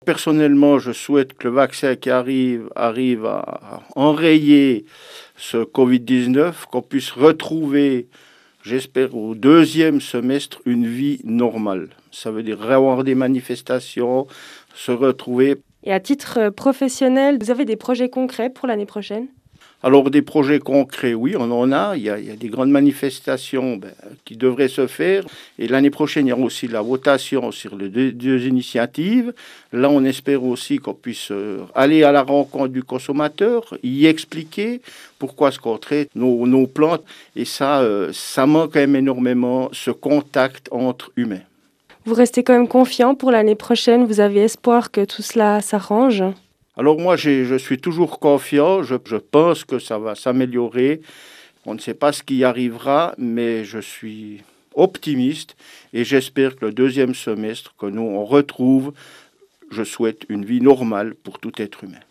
Personnellement, je souhaite que le vaccin qui arrive à enrayer ce Covid-19, qu'on puisse retrouver, j'espère, au deuxième semestre, une vie normale. Ça veut dire avoir des manifestations, se retrouver. Et à titre professionnel, vous avez des projets concrets pour l'année prochaine? Alors des projets concrets, oui, on en a. Il y a des grandes manifestations qui devraient se faire. Et l'année prochaine, il y aura aussi la votation sur les deux initiatives. Là, on espère aussi qu'on puisse aller à la rencontre du consommateur, y expliquer pourquoi est-ce qu'on traite nos plantes. Et ça manque quand même énormément, ce contact entre humains. Vous restez quand même confiant pour l'année prochaine? Vous avez espoir que tout cela s'arrange? Alors moi, je suis toujours confiant, je pense que ça va s'améliorer. On ne sait pas ce qui arrivera, mais je suis optimiste et j'espère que le deuxième semestre, que nous on retrouve, je souhaite une vie normale pour tout être humain.